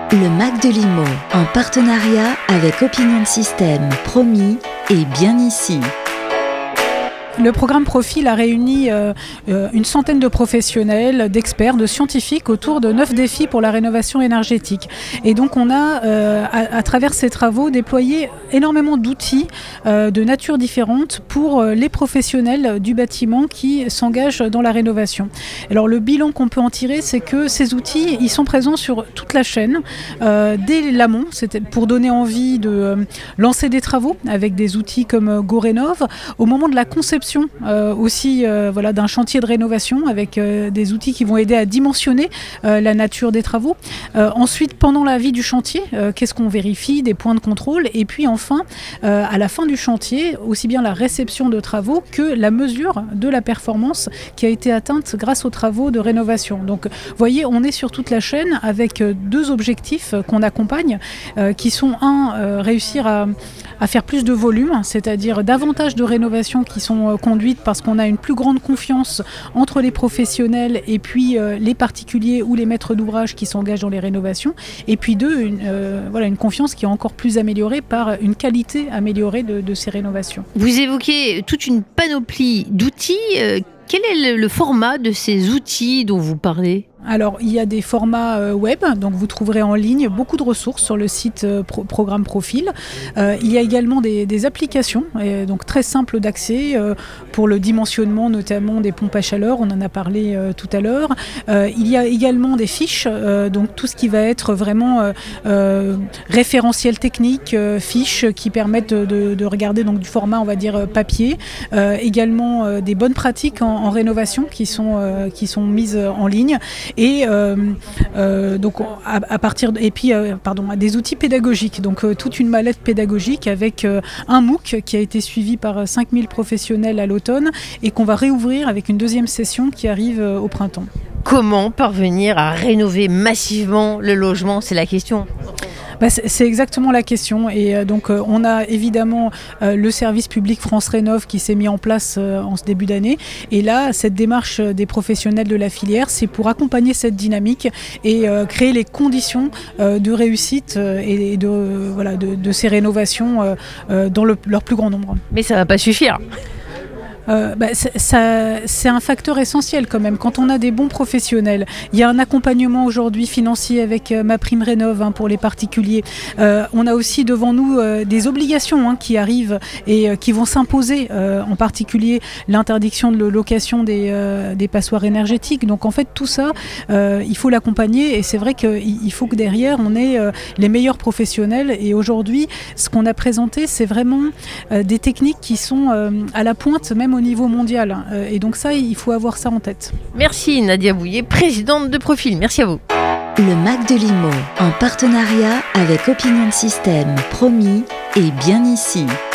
Le MAC de Limo, en partenariat avec Opinion System, promis et bien ici. Le programme Profil a réuni une centaine de professionnels, d'experts, de scientifiques autour de 9 défis pour la rénovation énergétique. Et donc on a, à travers ces travaux, déployé énormément d'outils de nature différente pour les professionnels du bâtiment qui s'engagent dans la rénovation. Alors le bilan qu'on peut en tirer, c'est que ces outils, ils sont présents sur toute la chaîne, dès l'amont, c'était pour donner envie de lancer des travaux avec des outils comme GoRénov, au moment de la conception aussi d'un chantier de rénovation avec des outils qui vont aider à dimensionner la nature des travaux. Ensuite, pendant la vie du chantier, qu'est-ce qu'on vérifie, des points de contrôle, et puis enfin, à la fin du chantier, aussi bien la réception de travaux que la mesure de la performance qui a été atteinte grâce aux travaux de rénovation. Donc, vous voyez, on est sur toute la chaîne avec deux objectifs qu'on accompagne, qui sont réussir à faire plus de volume, c'est-à-dire davantage de rénovations qui sont conduites parce qu'on a une plus grande confiance entre les professionnels et puis les particuliers ou les maîtres d'ouvrage qui s'engagent dans les rénovations. Et puis une confiance qui est encore plus améliorée par une qualité améliorée de ces rénovations. Vous évoquez toute une panoplie d'outils. Quel est le format de ces outils dont vous parlez ? Alors, il y a des formats web, donc vous trouverez en ligne beaucoup de ressources sur le site Programme Profil. Il y a également des applications, donc très simples d'accès pour le dimensionnement notamment des pompes à chaleur, on en a parlé tout à l'heure. Il y a également des fiches, donc tout ce qui va être vraiment référentiel technique, fiches qui permettent de regarder donc, du format, on va dire, papier. Également des bonnes pratiques en rénovation qui sont mises en ligne. Et donc des outils pédagogiques, donc toute une mallette pédagogique avec un MOOC qui a été suivi par 5000 professionnels à l'automne et qu'on va réouvrir avec une deuxième session qui arrive au printemps. Comment parvenir à rénover massivement le logement ? C'est la question. C'est exactement la question et donc on a évidemment le service public France Rénov qui s'est mis en place en ce début d'année et là cette démarche des professionnels de la filière c'est pour accompagner cette dynamique et créer les conditions de réussite et de ces rénovations dans leur plus grand nombre. Mais ça ne va pas suffire. C'est un facteur essentiel quand même. Quand on a des bons professionnels, il y a un accompagnement aujourd'hui financier avec MaPrimeRénov pour les particuliers. On a aussi devant nous des obligations qui arrivent et qui vont s'imposer, en particulier l'interdiction de location des passoires énergétiques. Donc en fait tout ça, il faut l'accompagner et c'est vrai qu'il faut que derrière on ait les meilleurs professionnels et aujourd'hui ce qu'on a présenté c'est vraiment des techniques qui sont à la pointe même au niveau mondial. Et donc ça, il faut avoir ça en tête. Merci Nadia Bouillet, présidente de Profil. Merci à vous. Le MAC de Limo, en partenariat avec Opinion System, promis et bien ici.